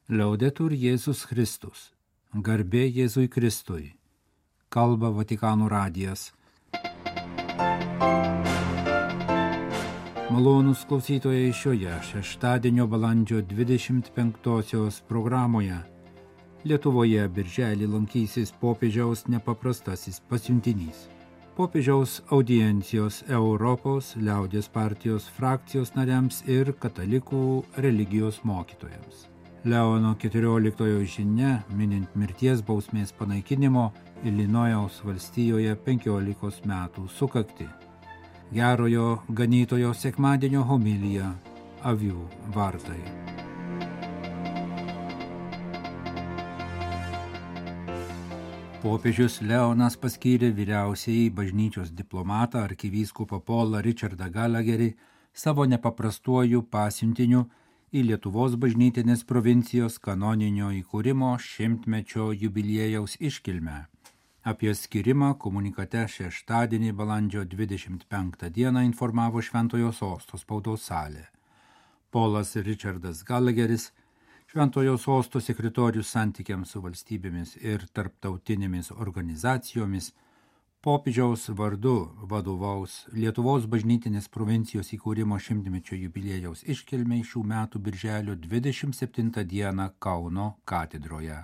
Liaudetur Jėzus Kristus. Garbė Jėzui Kristui. Kalba Vatikano radijas. Malonūs klausytojai, šioje šeštadienio balandžio 25-osios programoje Lietuvoje birželį lankysis popiežiaus nepaprastasis pasiuntinys. Popiežiaus audiencijos Europos liaudies partijos frakcijos nariams ir katalikų religijos mokytojams. Leono XIV žinia, minint mirties bausmės panaikinimo Ilinojaus valstijoje 15 metų sukakti. Gerojo ganytojo sekmadienio homilija Avių vartai. Popiežius Leonas paskyrė vyriausiąjį bažnyčios diplomatą arkivyskupą Paulą Richardą Gallagherį savo nepaprastuoju pasiuntiniu į Lietuvos bažnytinės provincijos kanoninio įkūrimo 100-mečio jubiliejaus iškilmę. Apie skirimą komunikate šeštadienį balandžio 25 dieną informavo Šventojo Sosto spaudos salė. Paulas Richardas Gallagheris, Šventojo Sosto sekretorius santykiams su valstybėmis ir tarptautinėmis organizacijomis, popiežiaus vardu vadovaus Lietuvos bažnytinės provincijos įkūrimo 100-mečio jubiliejaus iškilmei šių metų birželio 27 dieną Kauno katedroje.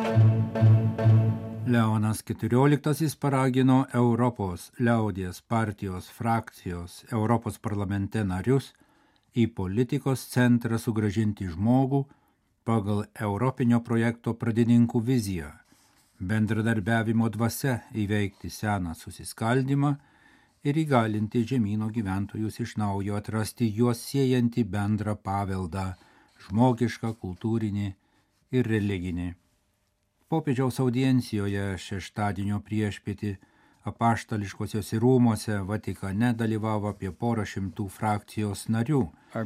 Leonas XIV paragino Europos liaudies partijos frakcijos Europos parlamente narius į politikos centrą sugrąžinti žmogų pagal Europinio projekto pradininkų viziją, bendradarbiavimo dvasia įveikti seną susiskaldymą ir įgalinti žemyno gyventojus iš naujo atrasti juos siejantį bendrą paveldą, žmogišką, kultūrinį ir religinį. Popiežiaus audiencijoje šeštadienio priešpietį apaštališkosiuose rūmuose Vatikane dalyvavo apie 100 frakcijos narių.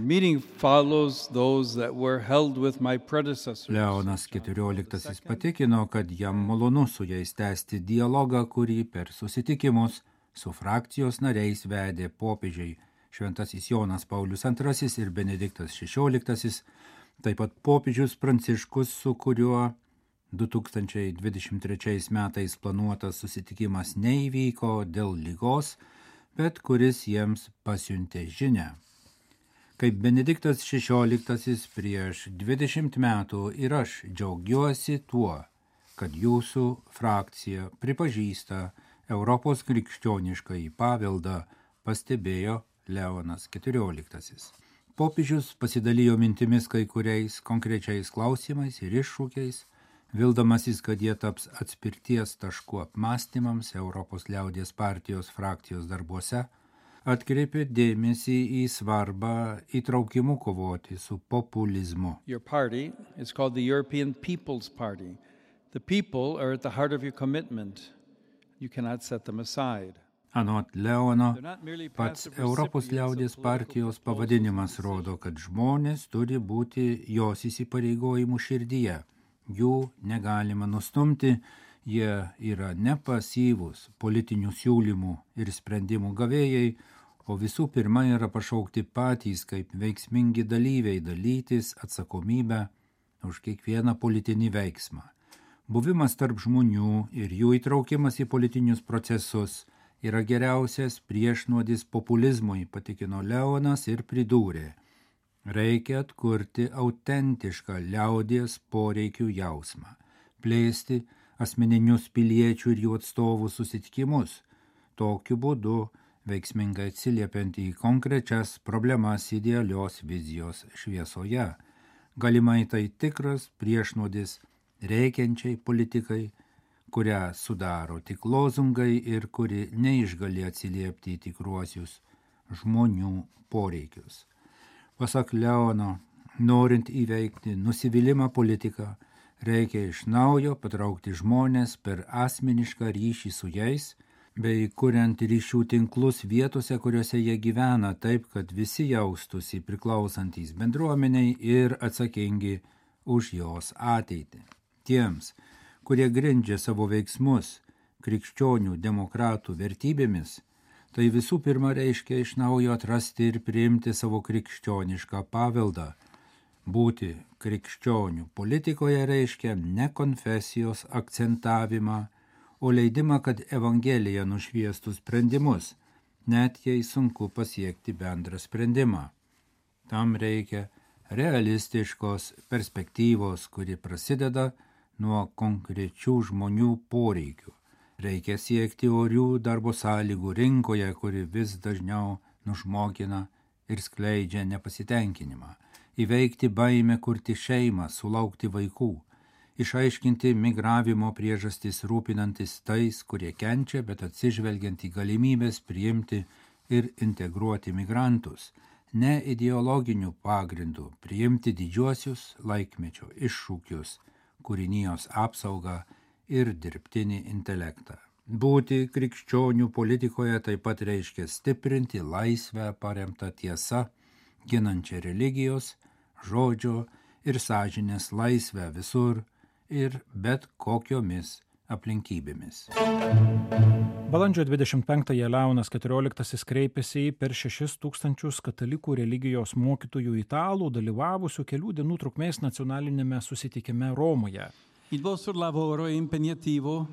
Leonas XIV patikino, kad jam malonu su jais tęsti dialogą, kurį per susitikimus su frakcijos nariais vedė popiežiai Šventasis Jonas Paulius II ir Benediktas XVI, taip pat popiežius Pranciškus, su kuriuo 2023 metais planuotas susitikimas neįvyko dėl ligos, bet kuris jiems pasiuntė žinią. Kaip Benediktas XVI prieš 20 metų ir aš džiaugiuosi tuo, kad jūsų frakcija pripažįsta Europos krikščioniškąjį paveldą, pastebėjo Leonas XIV. Popiežius pasidalijo mintimis kai kuriais konkrečiais klausimais ir iššūkiais, vildamasis, kad jie taps atspirties tašku apmąstymams Europos liaudies partijos frakcijos darbuose, atkreipė dėmesį į svarbą įtraukimu kovoti su populizmu. Your party is called the European People's Party. The people are at the heart of your commitment. You cannot set them aside. Anot Leono, pats Europos liaudies partijos pavadinimas rodo, kad žmonės turi būti jos įsipareigojimų širdyje. Jų negalima nustumti, jie yra nepasyvūs politinių siūlymų ir sprendimų gavėjai, o visų pirma yra pašaukti patys kaip veiksmingi dalyviai dalytis atsakomybę už kiekvieną politinį veiksmą. Buvimas tarp žmonių ir jų įtraukimas į politinius procesus yra geriausias priešnuodis populizmui, patikino Leonas ir pridūrė. Reikia atkurti autentišką liaudies poreikių jausmą, plėsti asmeninius piliečių ir jų atstovų susitikimus, tokiu būdu veiksmingai atsiliepiant į konkrečias problemas idealios vizijos šviesoje. Galimai tai tikras priešnuodis reikiančiai politikai, kurią sudaro tik lozungai ir kuri neišgali atsiliepti į tikruosius žmonių poreikius. Pasak Leono, norint įveikti nusivylimą politiką, reikia iš naujo patraukti žmonės per asmenišką ryšį su jais, bei kuriant ryšių tinklus vietose, kuriuose jie gyvena, taip, kad visi jaustųsi priklausantys bendruomeniai ir atsakingi už jos ateitį. Tiems, kurie grindžia savo veiksmus krikščionių demokratų vertybėmis, tai visų pirma reiškia iš naujo atrasti ir priimti savo krikščionišką paveldą, Būti krikščionių politikoje reiškia ne konfesijos akcentavimą, o leidimą, kad Evangelija nušviestų sprendimus, net jei sunku pasiekti bendrą sprendimą. Tam reikia realistiškos perspektyvos, kuri prasideda nuo konkrečių žmonių poreikių. Reikia siekti orių darbo sąlygų rinkoje, kuri vis dažniau nužmogina ir skleidžia nepasitenkinimą. Įveikti baimę kurti šeimą, sulaukti vaikų. Išaiškinti migravimo priežastis rūpinantis tais, kurie kenčia, bet atsižvelgiant į galimybės priimti ir integruoti migrantus. Ne ideologinių pagrindų priimti didžiuosius laikmečio iššūkius, kūrinijos apsaugą ir dirbtinį intelektą. Būti krikščionių politikoje taip pat reiškia stiprinti laisvę paremtą tiesa, ginančią religijos, žodžio ir sąžinės laisvę visur ir bet kokiomis aplinkybėmis. Balandžio 25-ąją Leonas XIV kreipėsi į per 6,000 katalikų religijos mokytojų italų dalyvavusių kelių dienų trukmės nacionalinėme susitikime Romoje. Il vostro lavoro è impegnativo,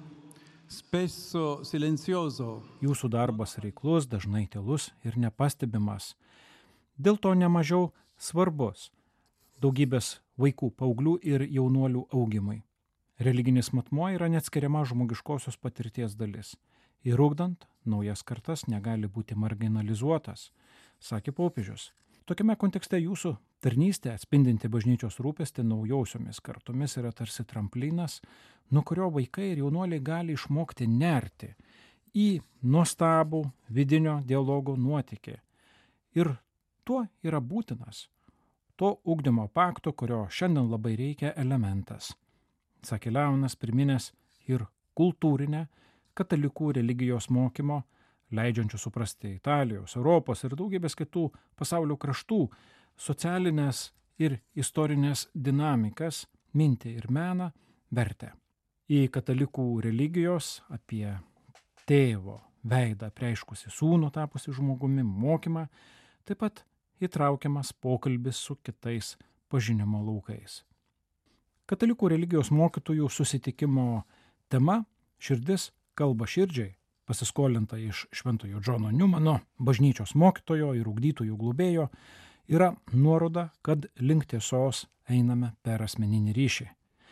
spesso silenzioso. Jūsų darbas reiklus, dažnai tylus ir nepastebimas. Dėl to nemažiau svarbus daugybės vaikų, paauglių ir jaunuolių augimui. Religinis matmuo yra neatskiriama žmogiškosios patirties dalis. Ir ugdant, naujas kartas negali būti marginalizuotas, sakė popiežius. Tokiame kontekste jūsų tarnystė, atspindinti bažnyčios rūpestį naujausiomis kartomis, yra tarsi tramplinas, nuo kurio vaikai ir jaunuoliai gali išmokti nerti į nuostabų vidinio dialogo nuotykį. Ir tuo yra būtinas to ugdymo pakto, kurio šiandien labai reikia, elementas. Sakė Leonas, priminęs ir kultūrinę katalikų religijos mokymo, leidžiančių suprasti Italijos, Europos ir daugybės kitų pasaulio kraštų socialinės ir istorinės dinamikas, mintį ir meną vertę. Į katalikų religijos apie tėvo veidą prieiškusi sūnų tapusi žmogumi mokymą, taip pat įtraukiamas pokalbis su kitais pažinimo laukais. Katalikų religijos mokytojų susitikimo tema širdis kalba širdžiai, pasiskolinta iš šventojo Džono Niumano, bažnyčios mokytojo ir ugdytojų globėjo, yra nuoroda, kad link tiesos einame per asmeninį ryšį.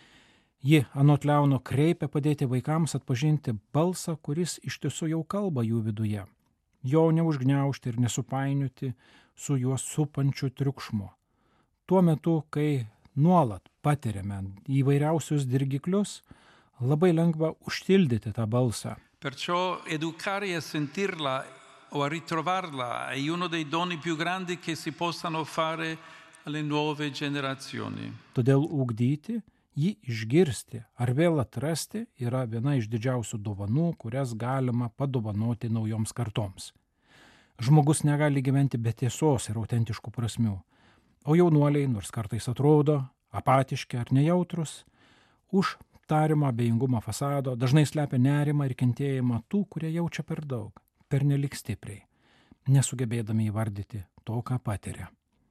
Ji anot Leono kreipia padėti vaikams atpažinti balsą, kuris iš tiesų jau kalba jų viduje, jo neužgniaužti ir nesupainioti su juos supančiu triukšmu. Tuo metu, kai nuolat patiriame įvairiausius dirgiklius, labai lengva užtildyti tą balsą. Perciò educare a sentirla o a ritrovarla è uno dei doni più grandi che si possano fare alle nuove generazioni. Todėl ugdyti, jį išgirsti ar vėl atrasti yra viena iš didžiausių dovanų, kurias galima padovanoti naujoms kartoms. Žmogus negali gyventi be tiesos ir autentiškų prasmių, o jaunuoliai, nors kartais atrodo apatiški ar nejautrus, už tariamą abejingumo fasado dažnai slepia nerimą ir kentėjimą tų, kurie jaučia per daug, pernelik stipriai, nesugebėdami įvardyti to, ką patiria.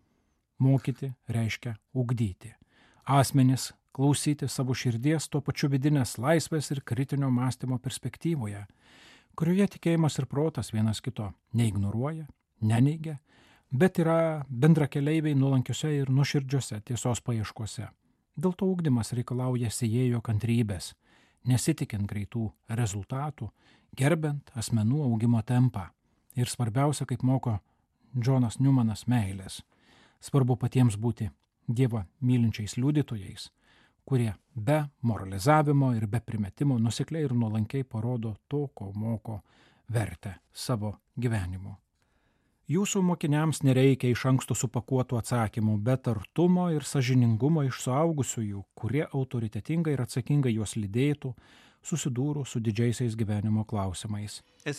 Mokyti reiškia ugdyti. Asmenys klausyti savo širdies, tuo pačiu vidinės laisvės ir kritinio mąstymo perspektyvoje, kurioje tikėjimas ir protas vienas kito neignoruoja, neneigia, bet yra bendrakeleiviai nuolankiuose ir nuoširdžiuose tiesos paieškose. Dėl to ugdymas reikalauja sėjėjo kantrybės, nesitikint greitų rezultatų, gerbent asmenų augimo tempą. Ir svarbiausia, kaip moko Džonas Niumanas, meilės. Svarbu patiems būti Dievą mylinčiais liudytojais, kurie be moralizavimo ir be primetimo nuosekliai ir nuolankiai parodo to, ko moko vertę savo gyvenimu. Jūsų mokiniams nereikia iš anksto supakuotų atsakymų, bet artumo ir sąžiningumo iš suaugusiųjų, kurie autoritetingai ir atsakingai juos lydėtų, susidūrų su didžiaisiais gyvenimo klausimais.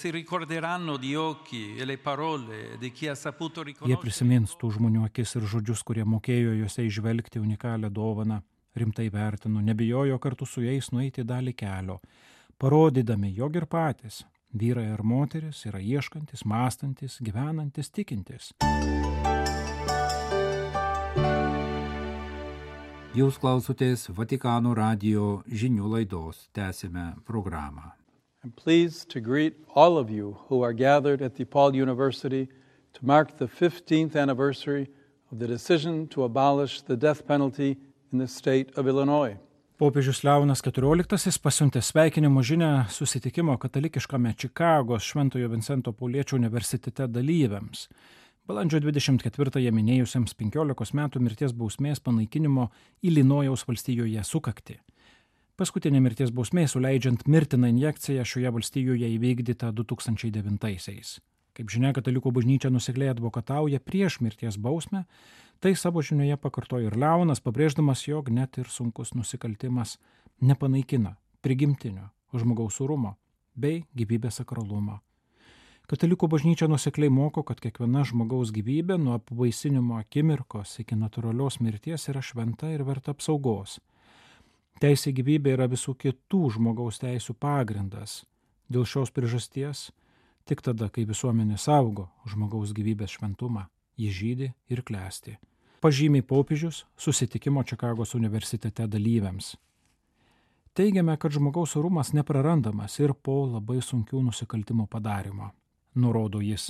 Jie prisimins tų žmonių akis ir žodžius, kurie mokėjo juose įžvelgti unikalią dovaną, rimtai vertino, nebijojo kartu su jais nueiti dalį kelio, parodydami, jog ir patys, vyrai ar moteris, yra ieškantis, mąstantis, gyvenantis, tikintis. Jūs klausotės Vatikano radijo žinių laidos. Tęsime programą. I'm pleased to greet all of you who are gathered at DePaul University to mark the 15th anniversary of the decision to abolish the death penalty in the state of Illinois. Popiežius Leonas XIV pasiuntė sveikinimo žinią susitikimo katalikiškame Čikagos Šventojo Vincento Pauliečio universitete dalyviams. Balandžio 24-ąją minėjusiems 15 metų mirties bausmės panaikinimo Ilinojaus valstijoje sukaktį. Paskutinė mirties bausmė suleidžiant mirtiną injekciją šioje valstijoje įvykdyta 2009-aisiais. Kaip žinia, katalikų bažnyčia nuosekliai advokatauja prieš mirties bausmę, tai savo žinioje pakartojo ir Leonas, pabrėždamas, jog net ir sunkus nusikaltimas nepanaikina prigimtinio žmogaus orumo bei gyvybės sakralumo. Katalikų bažnyčia nuosekliai moko, kad kiekviena žmogaus gyvybė nuo apvaisinimo akimirkos iki natūralios mirties yra šventa ir verta apsaugos. Teisė gyvybė yra visų kitų žmogaus teisių pagrindas. Dėl šios priežasties, tik tada, kai visuomenė saugo žmogaus gyvybės šventumą, ji žydi ir klesti. Pažymiai popiežius susitikimo Čikagos universitete dalyviams. Teigiame, kad žmogaus orumas neprarandamas ir po labai sunkių nusikaltimų padarimo, nurodo jis.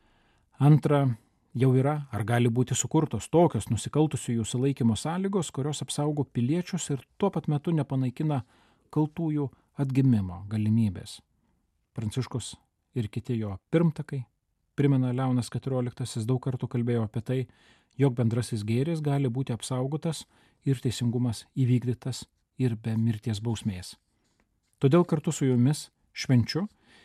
Antra, jau yra ar gali būti sukurtos tokios nusikaltusiųjų sulaikymo sąlygos, kurios apsaugo piliečius ir tuo pat metu nepanaikina kaltųjų atgimimo galimybės. Pranciškus ir kiti jo pirmtakai, primena Leonas XIV, daug kartų kalbėjo apie tai, jog bendrasis gėris gali būti apsaugotas ir teisingumas įvykdytas ir be mirties bausmės. Todėl kartu su jumis švenčiu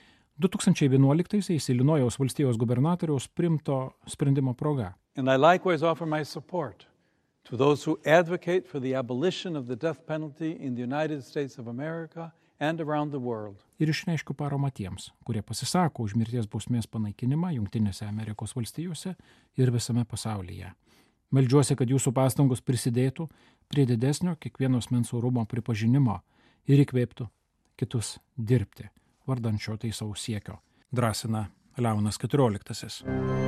2011-aisiais Ilinojaus valstijos gubernatoriaus priimto sprendimo proga. And I likewise offer my support to those who advocate for the abolition of the death penalty in the United States of America and around the world. Ir išreiškiu paramą tiems, kurie pasisako už mirties bausmės panaikinimą Jungtinėse Amerikos valstijose ir visame pasaulyje. Meldžiuosi, kad jūsų pastangos prisidėtų prie didesnio kiekvieno asmens orumo pripažinimo ir įkvėptų kitus dirbti vardan šio teisaus siekio, drąsina Leonas XIV.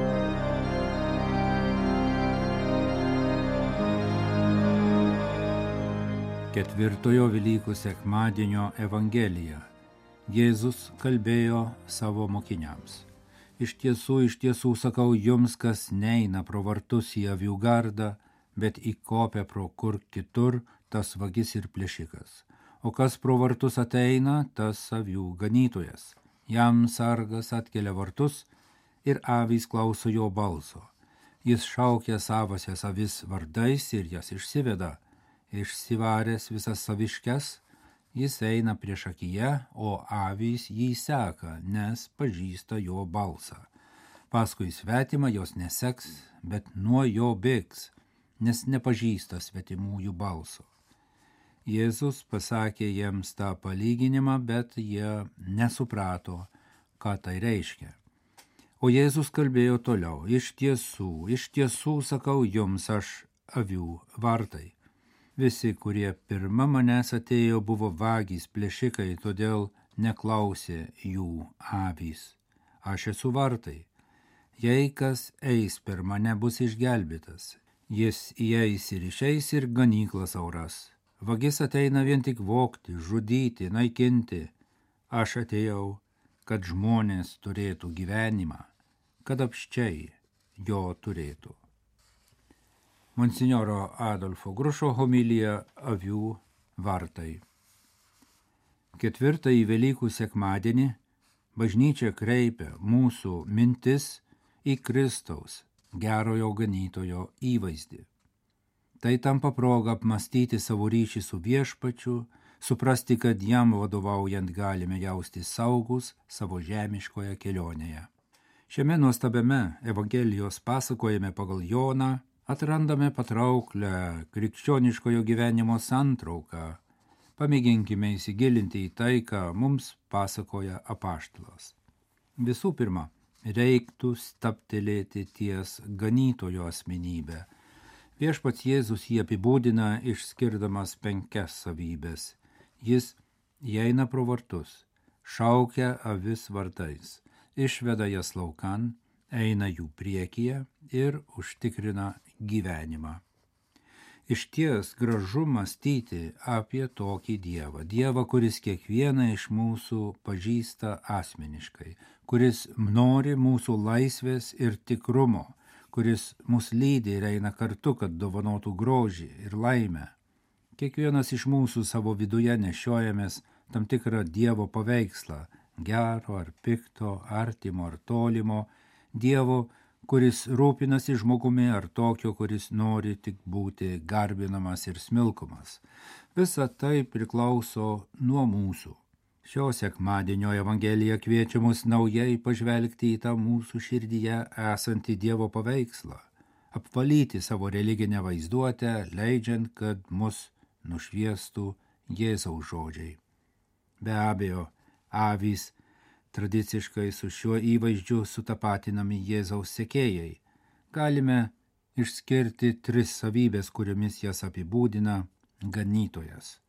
Ketvirtojo Velykų sekmadienio evangelija. Jėzus kalbėjo savo mokiniams. Iš tiesų sakau jums, kas neina pro vartus į avių gardą, bet įkopia pro kur kitur, tas vagis ir plėšikas. O kas pro vartus ateina, tas avių ganytojas. Jam sargas atkelia vartus ir avys klauso jo balso. Jis šaukia savasias avis vardais ir jas išsiveda. Išsivaręs visas saviškes, jis eina priešakyje, o avys jį seka, nes pažįsta jo balsą. Paskui svetimą jos neseks, bet nuo jo bėgs, nes nepažįsta svetimųjų balso. Jėzus pasakė jiems tą palyginimą, bet jie nesuprato, ką tai reiškia. O Jėzus kalbėjo toliau. Iš tiesų sakau jums, aš avių vartai. Visi, kurie pirma manęs atėjo, buvo vagys, plėšikai, todėl neklausė jų avys. Aš esu vartai. Jei kas eis per mane, bus išgelbėtas. Jis įeis ir išeis ir ganyklas auras. Vagis ateina vien tik vogti, žudyti, naikinti. Aš atėjau, kad žmonės turėtų gyvenimą, kad apsčiai jo turėtų. Monsinjoro Adolfo Grušo homilija avių vartai. Ketvirtąjį Velykų sekmadienį bažnyčia kreipia mūsų mintis į Kristaus, gerojo ganytojo įvaizdį. Tai tampa proga apmąstyti savo ryšį su Viešpačiu, suprasti, kad jam vadovaujant galime jaustis saugus savo žemiškoje kelionėje. Šiame nuostabiame Evangelijos pasakojime pagal Joną atrandame patrauklę krikščioniškojo gyvenimo santrauką. Pamėginkime įsigilinti į tai, ką mums pasakoja apaštalas. Visų pirma, reiktų stabtelėti ties ganytojo asmenybę. Viešpats Jėzus jį apibūdina išskirdamas 5 savybės. Jis įeina pro vartus, šaukia avis vardais, išveda jas laukan, eina jų priekyje ir užtikrina gyvenimą. Išties gražu mąstyti apie tokį Dievą. Dievą, kuris kiekvieną iš mūsų pažįsta asmeniškai, kuris nori mūsų laisvės ir tikrumo, kuris mus lydi ir eina kartu, kad dovanotų grožį ir laimę. Kiekvienas iš mūsų savo viduje nešiojamės tam tikrą Dievo paveikslą, gero ar pikto, artimo ar tolimo, Dievo, kuris rūpinasi žmogumi ar tokio, kuris nori tik būti garbinamas ir smilkomas. Visa tai priklauso nuo mūsų. Šio sekmadienio Evangelija kviečia mus naujai pažvelgti į tą mūsų širdyje esantį Dievo paveikslą, apvalyti savo religinę vaizduotę, leidžiant, kad mus nušviestų Jėzaus žodžiai. Be abejo, avys tradiciškai su šiuo įvaizdžiu sutapatinami Jėzaus sekėjai. Galime išskirti 3 savybės, kuriomis jas apibūdina ganytojas.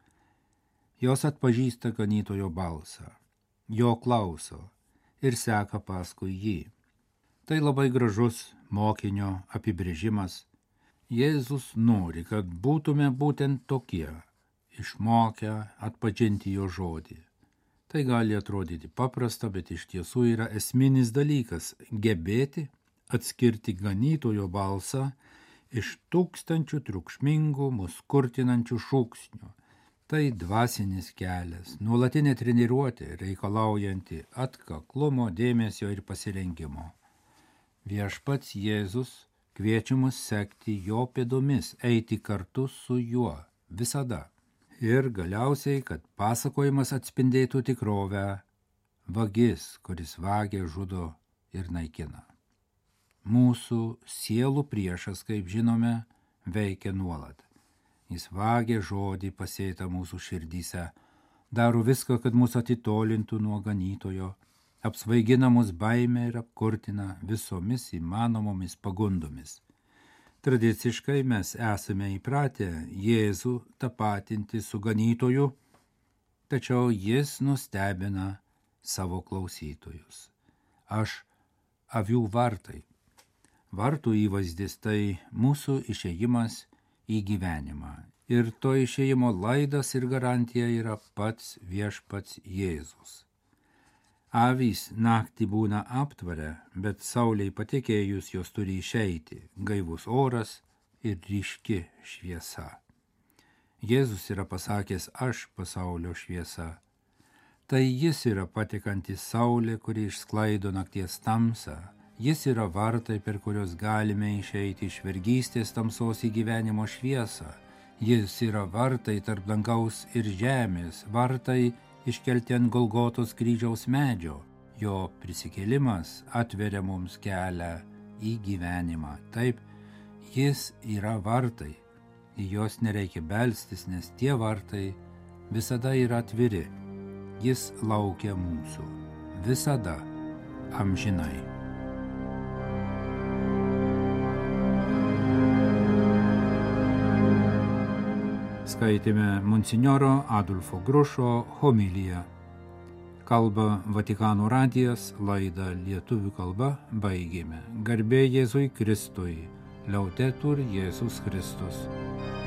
Jos atpažįsta ganytojo balsą, jo klauso ir seka paskui jį. Tai labai gražus mokinio apibrėžimas. Jėzus nori, kad būtume būtent tokie, išmokę atpažinti jo žodį. Tai gali atrodyti paprasta, bet iš tiesų yra esminis dalykas – gebėti atskirti ganytojo balsą iš tūkstančių triukšmingų, mus kurtinančių šūksnių. Tai dvasinis kelias, nuolatinė treniruotė, reikalaujanti atkaklumo, dėmesio ir pasirengimo. Viešpats Jėzus kviečia mus sekti jo pėdomis, eiti kartu su juo visada. Ir galiausiai, kad pasakojimas atspindėtų tikrovę, vagis, kuris vagia, žudo ir naikina. Mūsų sielų priešas, kaip žinome, veikia nuolat. Jis vagia žodį pasėtą mūsų širdyse, daro viską, kad mus atitolintų nuo ganytojo, apsvaigina mus baimę ir apkurtina visomis įmanomomis pagundomis. Tradiciškai mes esame įpratę Jėzų tapatinti su ganytoju, tačiau jis nustebina savo klausytojus. Aš avių vartai. Vartų įvaizdis tai mūsų išėjimas į gyvenimą. Ir to išėjimo laidas ir garantija yra pats viešpats Jėzus. Avys naktį būna aptvarę, bet saulei patekėjus jos turi išeiti, gaivus oras ir ryški šviesa. Jėzus yra pasakęs, aš pasaulio šviesa. Tai jis yra patekanti saulė, kuri išsklaido nakties tamsą. Jis yra vartai, per kurios galime išeiti iš vergystės tamsos į gyvenimo šviesą. Jis yra vartai tarp dangaus ir žemės, vartai iškelti ant Golgotos kryžiaus medžio. Jo prisikėlimas atveria mums kelią į gyvenimą. Taip, jis yra vartai. Į juos nereikia belstis, nes tie vartai visada yra atviri. Jis laukia mūsų. Visada. Amžinai. Skaitėme monsinjoro Adolfo Grušo homiliją. Kalba Vatikano radijas, laidą lietuvių kalba baigėme. Garbė Jėzui Kristui, Liaudetur Jėzus Kristus.